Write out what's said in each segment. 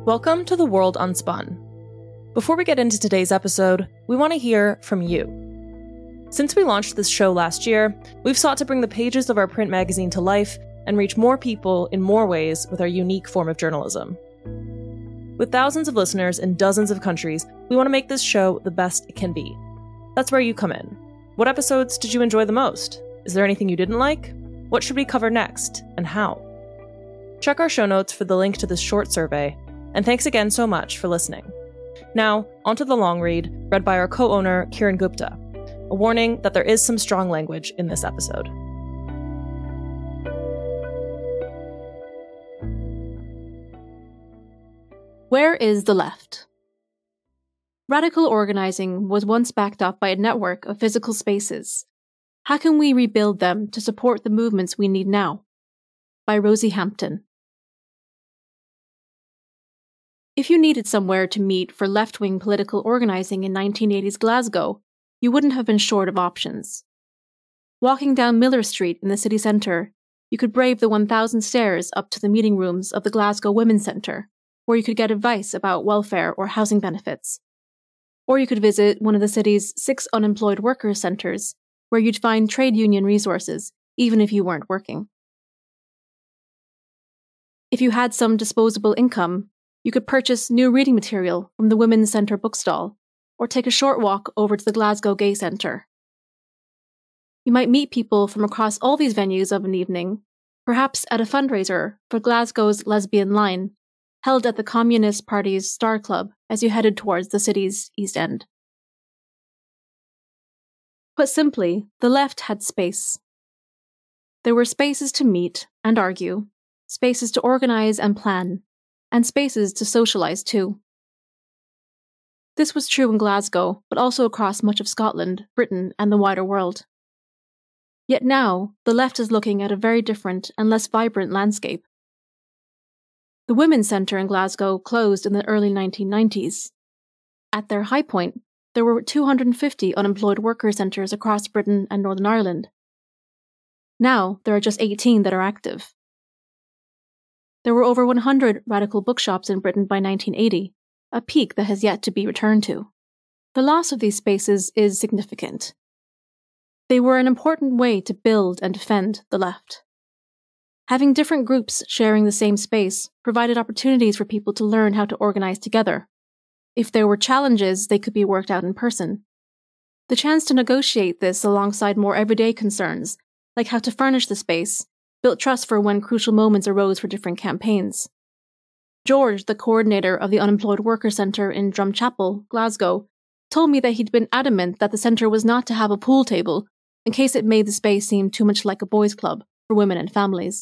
Welcome to The World Unspun. Before we get into today's episode, we want to hear from you. Since we launched this show last year, we've sought to bring the pages of our print magazine to life and reach more people in more ways with our unique form of journalism. With thousands of listeners in dozens of countries, we want to make this show the best it can be. That's where you come in. What episodes did you enjoy the most? Is there anything you didn't like? What should we cover next, and how? Check our show notes for the link to this short survey, and thanks again so much for listening. Now, onto the long read, read by our co-owner, Kiran Gupta. A warning that there is some strong language in this episode. Where is the left? Radical organizing was once backed up by a network of physical spaces. How can we rebuild them to support the movements we need now? By Rosie Hampton. If you needed somewhere to meet for left-wing political organizing in 1980s Glasgow, you wouldn't have been short of options. Walking down Miller Street in the city centre, you could brave the 1,000 stairs up to the meeting rooms of the Glasgow Women's Centre, where you could get advice about welfare or housing benefits. Or you could visit one of the city's 6 unemployed workers' centres, where you'd find trade union resources, even if you weren't working. If you had some disposable income, you could purchase new reading material from the Women's Centre bookstall, or take a short walk over to the Glasgow Gay Centre. You might meet people from across all these venues of an evening, perhaps at a fundraiser for Glasgow's Lesbian Line, held at the Communist Party's Star Club as you headed towards the city's East End. Put simply, the left had space. There were spaces to meet and argue, spaces to organise and plan, and spaces to socialise too. This was true in Glasgow, but also across much of Scotland, Britain, and the wider world. Yet now, the left is looking at a very different and less vibrant landscape. The Women's Centre in Glasgow closed in the early 1990s. At their high point, there were 250 unemployed worker centres across Britain and Northern Ireland. Now, there are just 18 that are active. There were over 100 radical bookshops in Britain by 1980, a peak that has yet to be returned to. The loss of these spaces is significant. They were an important way to build and defend the left. Having different groups sharing the same space provided opportunities for people to learn how to organise together. If there were challenges, they could be worked out in person. The chance to negotiate this alongside more everyday concerns, like how to furnish the space, built trust for when crucial moments arose for different campaigns. George, the coordinator of the Unemployed Worker Centre in Drumchapel, Glasgow, told me that he'd been adamant that the centre was not to have a pool table in case it made the space seem too much like a boys' club for women and families.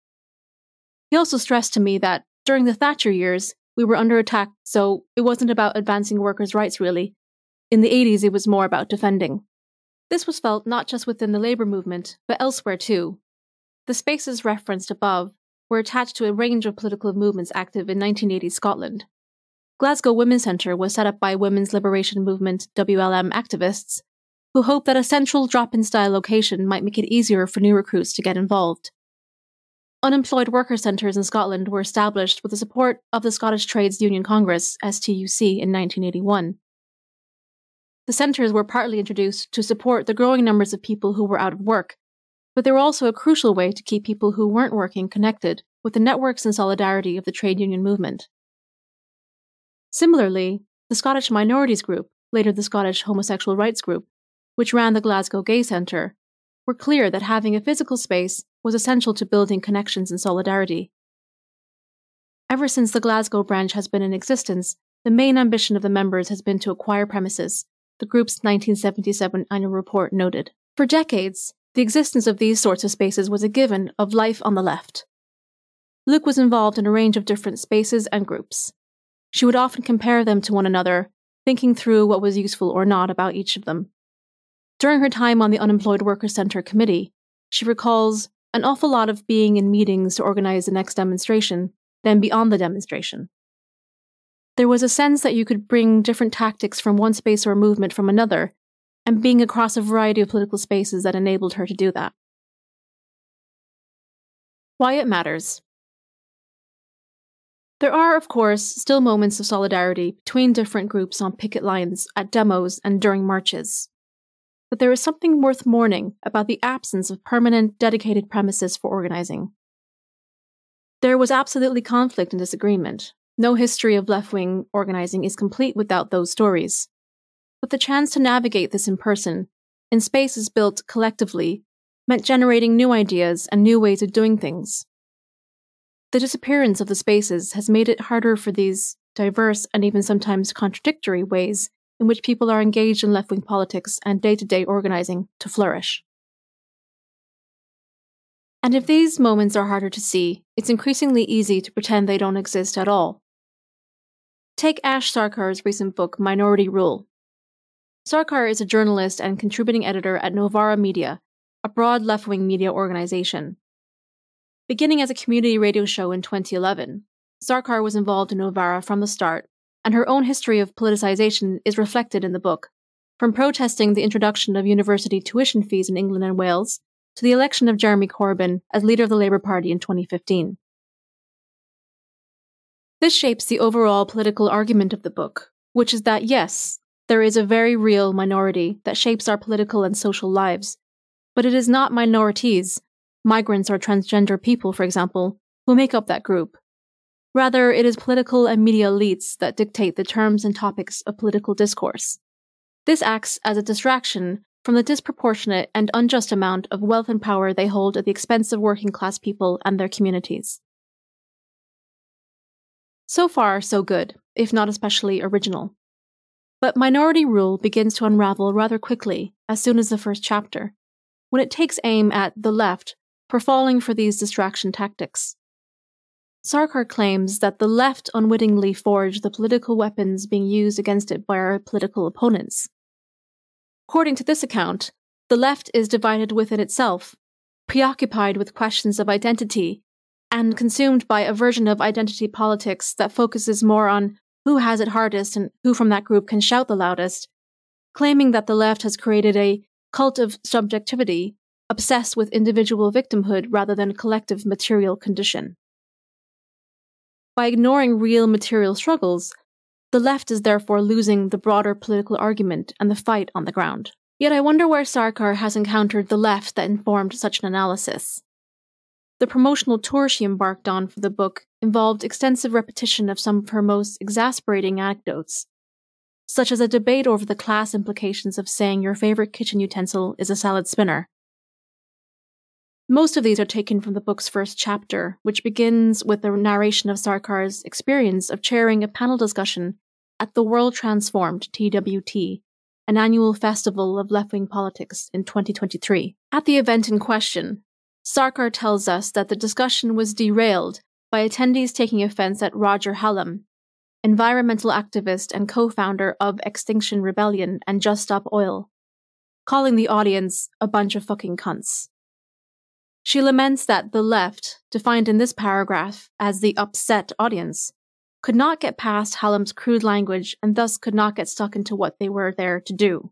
He also stressed to me that, during the Thatcher years, we were under attack, so it wasn't about advancing workers' rights really. In the 80s, it was more about defending. This was felt not just within the labour movement, but elsewhere too. The spaces referenced above were attached to a range of political movements active in 1980s Scotland. Glasgow Women's Centre was set up by Women's Liberation Movement WLM activists, who hoped that a central drop-in style location might make it easier for new recruits to get involved. Unemployed worker centres in Scotland were established with the support of the Scottish Trades Union Congress, STUC, in 1981. The centres were partly introduced to support the growing numbers of people who were out of work, but they were also a crucial way to keep people who weren't working connected with the networks and solidarity of the trade union movement. Similarly, the Scottish Minorities Group, later the Scottish Homosexual Rights Group, which ran the Glasgow Gay Centre, were clear that having a physical space was essential to building connections and solidarity. Ever since the Glasgow branch has been in existence, the main ambition of the members has been to acquire premises, the group's 1977 annual report noted. For decades, the existence of these sorts of spaces was a given of life on the left. Luke was involved in a range of different spaces and groups. She would often compare them to one another, thinking through what was useful or not about each of them. During her time on the Unemployed Worker Centre Committee, she recalls an awful lot of being in meetings to organise the next demonstration, then beyond the demonstration. There was a sense that you could bring different tactics from one space or movement from another, and being across a variety of political spaces that enabled her to do that. Why it matters. There are, of course, still moments of solidarity between different groups on picket lines, at demos, and during marches. But there is something worth mourning about the absence of permanent, dedicated premises for organizing. There was absolutely conflict and disagreement. No history of left-wing organizing is complete without those stories. But the chance to navigate this in person, in spaces built collectively, meant generating new ideas and new ways of doing things. The disappearance of the spaces has made it harder for these diverse and even sometimes contradictory ways in which people are engaged in left-wing politics and day-to-day organizing to flourish. And if these moments are harder to see, it's increasingly easy to pretend they don't exist at all. Take Ash Sarkar's recent book, Minority Rule. Sarkar is a journalist and contributing editor at Novara Media, a broad left-wing media organization. Beginning as a community radio show in 2011, Sarkar was involved in Novara from the start, and her own history of politicization is reflected in the book, from protesting the introduction of university tuition fees in England and Wales to the election of Jeremy Corbyn as leader of the Labour Party in 2015. This shapes the overall political argument of the book, which is that yes, there is a very real minority that shapes our political and social lives, but it is not minorities, migrants or transgender people, for example, who make up that group. Rather, it is political and media elites that dictate the terms and topics of political discourse. This acts as a distraction from the disproportionate and unjust amount of wealth and power they hold at the expense of working-class people and their communities. So far, so good, if not especially original. But Minority Rule begins to unravel rather quickly as soon as the first chapter, when it takes aim at the left for falling for these distraction tactics. Sarkar claims that the left unwittingly forged the political weapons being used against it by our political opponents. According to this account, the left is divided within itself, preoccupied with questions of identity, and consumed by a version of identity politics that focuses more on who has it hardest and who from that group can shout the loudest, claiming that the left has created a cult of subjectivity, obsessed with individual victimhood rather than collective material condition. By ignoring real material struggles, the left is therefore losing the broader political argument and the fight on the ground. Yet I wonder where Sarkar has encountered the left that informed such an analysis. The promotional tour she embarked on for the book involved extensive repetition of some of her most exasperating anecdotes, such as a debate over the class implications of saying your favorite kitchen utensil is a salad spinner. Most of these are taken from the book's first chapter, which begins with the narration of Sarkar's experience of chairing a panel discussion at the World Transformed TWT, an annual festival of left-wing politics in 2023. At the event in question, Sarkar tells us that the discussion was derailed by attendees taking offense at Roger Hallam, environmental activist and co-founder of Extinction Rebellion and Just Stop Oil, calling the audience a bunch of fucking cunts. She laments that the left, defined in this paragraph as the upset audience, could not get past Hallam's crude language and thus could not get stuck into what they were there to do.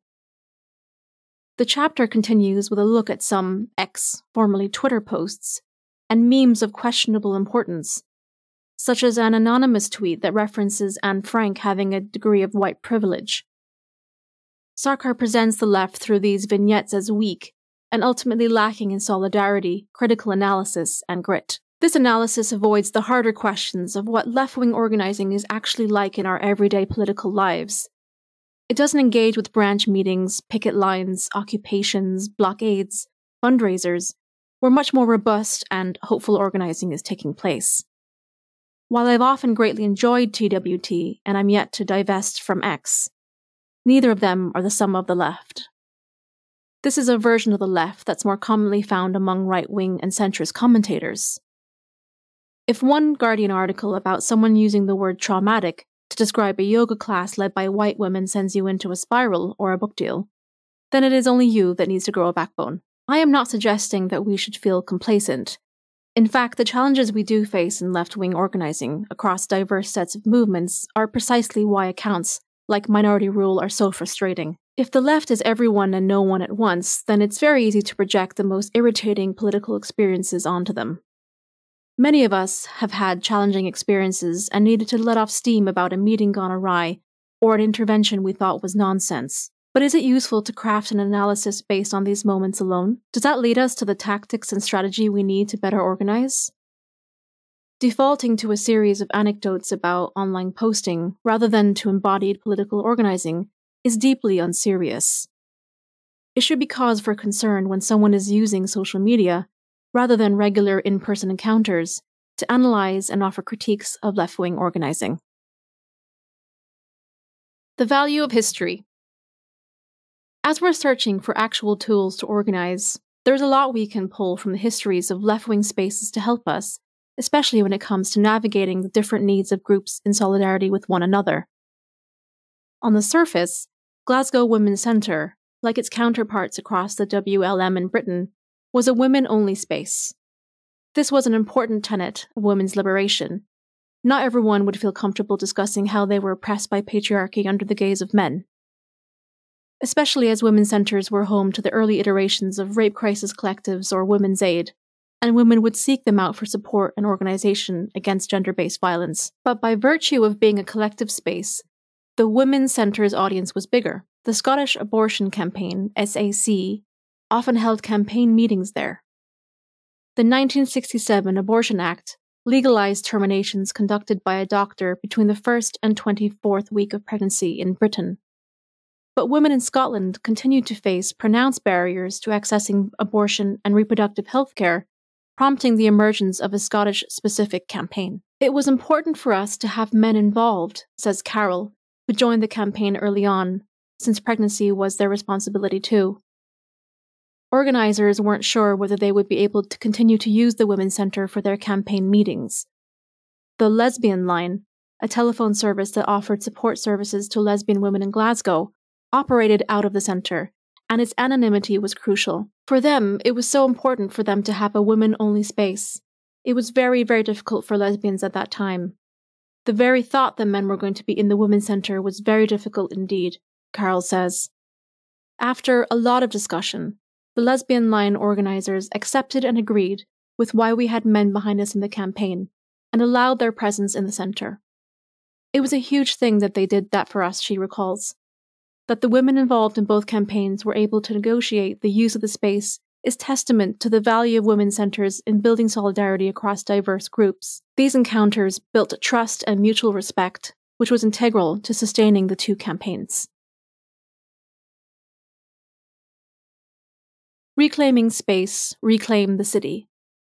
The chapter continues with a look at some X, formerly Twitter posts, and memes of questionable importance, such as an anonymous tweet that references Anne Frank having a degree of white privilege. Sarkar presents the left through these vignettes as weak, and ultimately lacking in solidarity, critical analysis, and grit. This analysis avoids the harder questions of what left-wing organizing is actually like in our everyday political lives. It doesn't engage with branch meetings, picket lines, occupations, blockades, fundraisers, where much more robust and hopeful organizing is taking place. While I've often greatly enjoyed TWT and I'm yet to divest from X, neither of them are the sum of the left. This is a version of the left that's more commonly found among right-wing and centrist commentators. If one Guardian article about someone using the word traumatic to describe a yoga class led by white women sends you into a spiral or a book deal, then it is only you that needs to grow a backbone. I am not suggesting that we should feel complacent. In fact, the challenges we do face in left-wing organizing across diverse sets of movements are precisely why accounts like Minority Rule are so frustrating. If the left is everyone and no one at once, then it's very easy to project the most irritating political experiences onto them. Many of us have had challenging experiences and needed to let off steam about a meeting gone awry or an intervention we thought was nonsense. But is it useful to craft an analysis based on these moments alone? Does that lead us to the tactics and strategy we need to better organize? Defaulting to a series of anecdotes about online posting rather than to embodied political organizing is deeply unserious. It should be cause for concern when someone is using social media, rather than regular in-person encounters, to analyze and offer critiques of left-wing organizing. The value of history. As we're searching for actual tools to organize, there's a lot we can pull from the histories of left-wing spaces to help us, especially when it comes to navigating the different needs of groups in solidarity with one another. On the surface, Glasgow Women's Centre, like its counterparts across the WLM in Britain, was a women-only space. This was an important tenet of women's liberation. Not everyone would feel comfortable discussing how they were oppressed by patriarchy under the gaze of men. Especially as women's centres were home to the early iterations of rape crisis collectives or women's aid, and women would seek them out for support and organisation against gender-based violence. But by virtue of being a collective space, the women's centre's audience was bigger. The Scottish Abortion Campaign, SAC, often held campaign meetings there. The 1967 Abortion Act legalised terminations conducted by a doctor between the 1st and 24th week of pregnancy in Britain. But women in Scotland continued to face pronounced barriers to accessing abortion and reproductive health care, prompting the emergence of a Scottish-specific campaign. It was important for us to have men involved, says Carol, who joined the campaign early on, since pregnancy was their responsibility too. Organisers weren't sure whether they would be able to continue to use the Women's Centre for their campaign meetings. The Lesbian Line, a telephone service that offered support services to lesbian women in Glasgow, operated out of the centre, and its anonymity was crucial. For them, it was so important for them to have a women-only space. It was very, very difficult for lesbians at that time. The very thought that men were going to be in the Women's Centre was very difficult indeed, Carol says. After a lot of discussion, the Lesbian Line organisers accepted and agreed with why we had men behind us in the campaign, and allowed their presence in the centre. It was a huge thing that they did that for us, she recalls. That the women involved in both campaigns were able to negotiate the use of the space is testament to the value of women's centres in building solidarity across diverse groups. These encounters built trust and mutual respect, which was integral to sustaining the two campaigns. Reclaiming space, reclaim the city.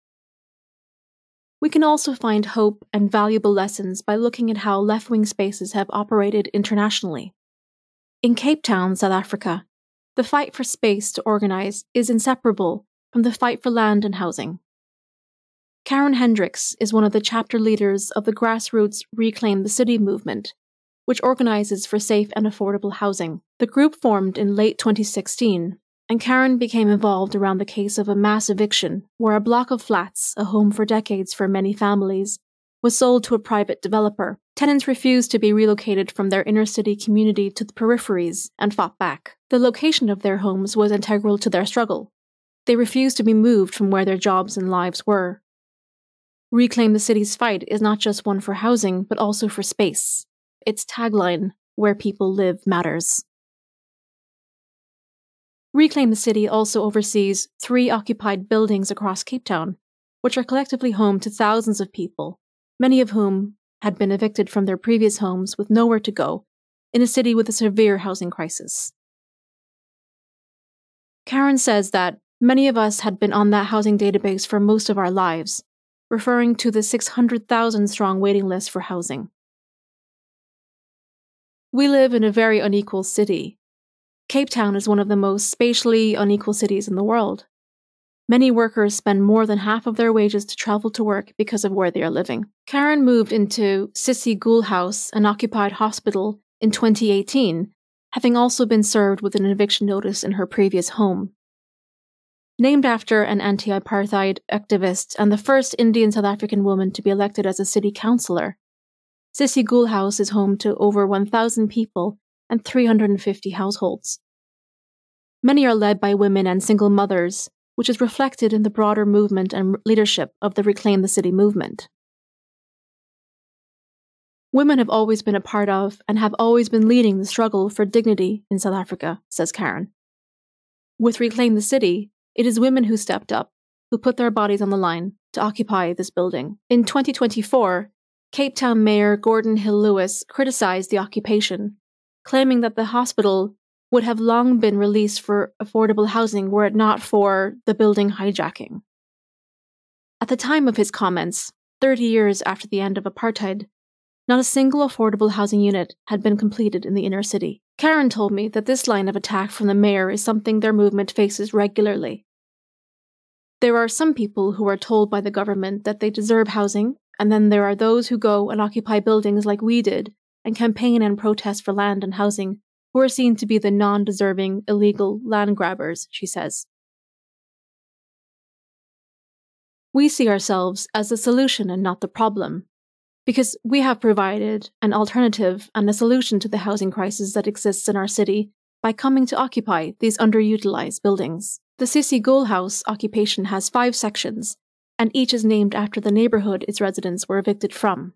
We can also find hope and valuable lessons by looking at how left-wing spaces have operated internationally. In Cape Town, South Africa, the fight for space to organise is inseparable from the fight for land and housing. Karen Hendricks is one of the chapter leaders of the grassroots Reclaim the City movement, which organises for safe and affordable housing. The group formed in late 2016, and Karen became involved around the case of a mass eviction where a block of flats, a home for decades for many families, was sold to a private developer. Tenants refused to be relocated from their inner-city community to the peripheries and fought back. The location of their homes was integral to their struggle. They refused to be moved from where their jobs and lives were. Reclaim the City's fight is not just one for housing, but also for space. Its tagline, "Where people live matters." Reclaim the City also oversees 3 occupied buildings across Cape Town, which are collectively home to thousands of people, many of whom had been evicted from their previous homes with nowhere to go, in a city with a severe housing crisis. Karen says that many of us had been on that housing database for most of our lives, referring to the 600,000 strong waiting list for housing. We live in a very unequal city. Cape Town is one of the most spatially unequal cities in the world. Many workers spend more than half of their wages to travel to work because of where they are living. Karen moved into Sissie Gool House, an occupied hospital, in 2018, having also been served with an eviction notice in her previous home. Named after an anti-apartheid activist and the first Indian South African woman to be elected as a city councillor, Sissie Gool House is home to over 1,000 people and 350 households. Many are led by women and single mothers, which is reflected in the broader movement and leadership of the Reclaim the City movement. Women have always been a part of and have always been leading the struggle for dignity in South Africa, says Karen. With Reclaim the City, it is women who stepped up, who put their bodies on the line to occupy this building. In 2024, Cape Town Mayor Gordon Hill-Lewis criticised the occupation, claiming that the hospital would have long been released for affordable housing were it not for the building hijacking. At the time of his comments, 30 years after the end of apartheid, not a single affordable housing unit had been completed in the inner city. Karen told me that this line of attack from the mayor is something their movement faces regularly. There are some people who are told by the government that they deserve housing, and then there are those who go and occupy buildings like we did and campaign and protest for land and housing, who are seen to be the non-deserving, illegal land grabbers, she says. We see ourselves as the solution and not the problem, because we have provided an alternative and a solution to the housing crisis that exists in our city by coming to occupy these underutilized buildings. The Sissi Goal House occupation has 5 sections, and each is named after the neighbourhood its residents were evicted from.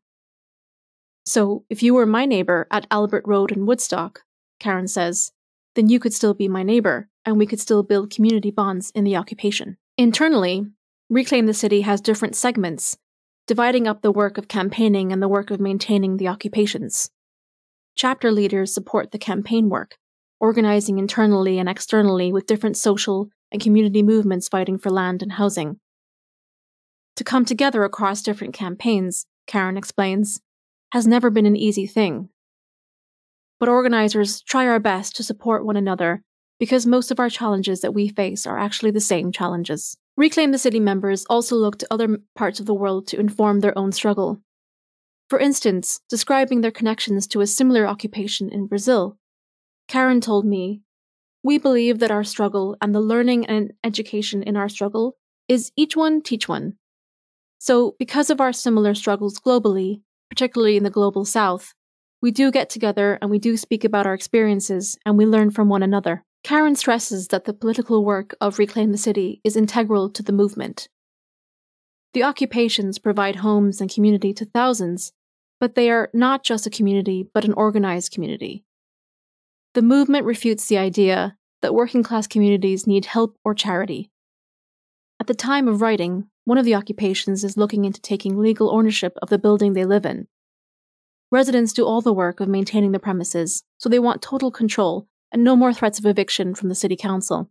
So, if you were my neighbour at Albert Road in Woodstock, Karen says, then you could still be my neighbour, and we could still build community bonds in the occupation. Internally, Reclaim the City has different segments, dividing up the work of campaigning and the work of maintaining the occupations. Chapter leaders support the campaign work, organising internally and externally with different social and community movements fighting for land and housing. To come together across different campaigns, Karen explains, has never been an easy thing. But organisers try our best to support one another because most of our challenges that we face are actually the same challenges. Reclaim the City members also look to other parts of the world to inform their own struggle. For instance, describing their connections to a similar occupation in Brazil, Karen told me, "We believe that our struggle and the learning and education in our struggle is each one teach one. So, because of our similar struggles globally, particularly in the Global South, we do get together and we do speak about our experiences and we learn from one another." Karen stresses that the political work of Reclaim the City is integral to the movement. The occupations provide homes and community to thousands, but they are not just a community, but an organised community. The movement refutes the idea that working-class communities need help or charity. At the time of writing, one of the occupations is looking into taking legal ownership of the building they live in. Residents do all the work of maintaining the premises, so they want total control and no more threats of eviction from the City Council.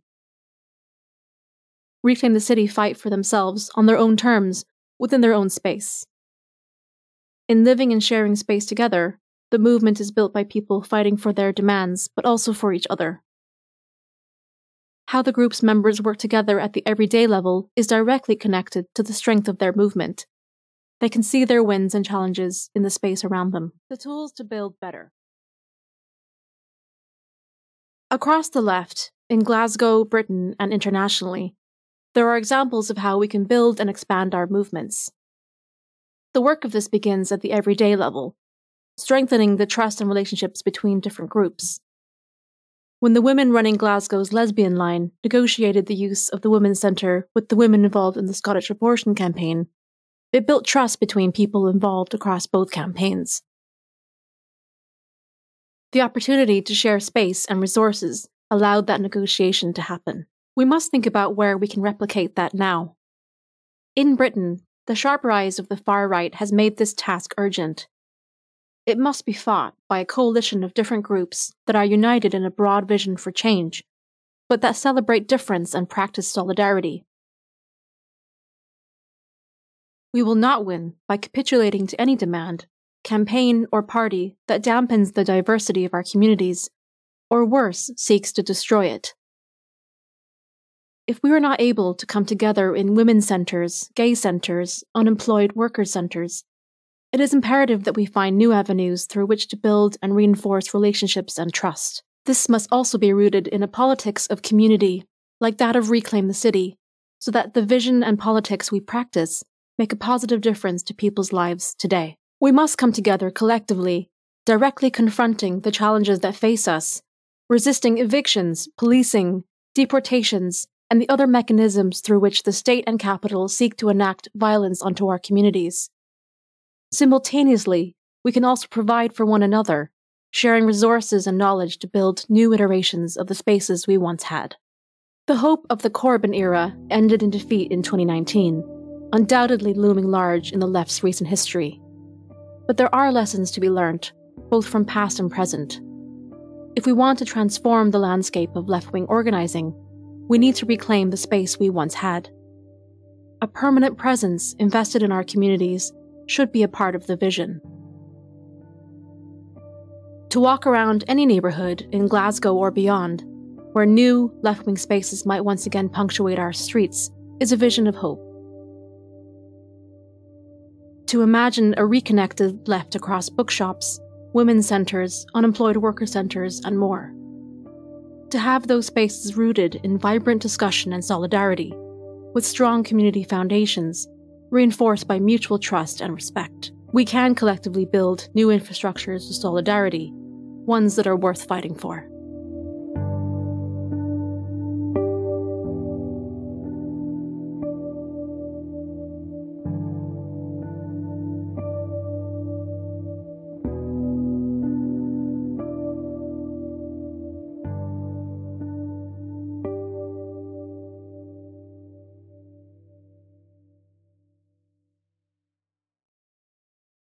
Reclaim the City fight for themselves on their own terms, within their own space. In living and sharing space together, the movement is built by people fighting for their demands, but also for each other. How the group's members work together at the everyday level is directly connected to the strength of their movement. They can see their wins and challenges in the space around them. The tools to build better. Across the left, in Glasgow, Britain, and internationally, there are examples of how we can build and expand our movements. The work of this begins at the everyday level, strengthening the trust and relationships between different groups. When the women running Glasgow's Lesbian Line negotiated the use of the Women's Centre with the women involved in the Scottish abortion campaign, it built trust between people involved across both campaigns. The opportunity to share space and resources allowed that negotiation to happen. We must think about where we can replicate that now. In Britain, the sharp rise of the far right has made this task urgent. It must be fought by a coalition of different groups that are united in a broad vision for change, but that celebrate difference and practice solidarity. We will not win by capitulating to any demand, campaign, or party that dampens the diversity of our communities, or worse, seeks to destroy it. If we are not able to come together in women's centres, gay centres, unemployed workers' centres, it is imperative that we find new avenues through which to build and reinforce relationships and trust. This must also be rooted in a politics of community, like that of Reclaim the City, so that the vision and politics we practice make a positive difference to people's lives today. We must come together collectively, directly confronting the challenges that face us, resisting evictions, policing, deportations, and the other mechanisms through which the state and capital seek to enact violence onto our communities. Simultaneously, we can also provide for one another, sharing resources and knowledge to build new iterations of the spaces we once had. The hope of the Corbyn era ended in defeat in 2019, undoubtedly looming large in the left's recent history. But there are lessons to be learnt, both from past and present. If we want to transform the landscape of left-wing organising, we need to reclaim the space we once had. A permanent presence invested in our communities should be a part of the vision. To walk around any neighbourhood in Glasgow or beyond, where new left-wing spaces might once again punctuate our streets, is a vision of hope. To imagine a reconnected left across bookshops, women's centres, unemployed worker centres, and more. To have those spaces rooted in vibrant discussion and solidarity, with strong community foundations, reinforced by mutual trust and respect. We can collectively build new infrastructures of solidarity, ones that are worth fighting for.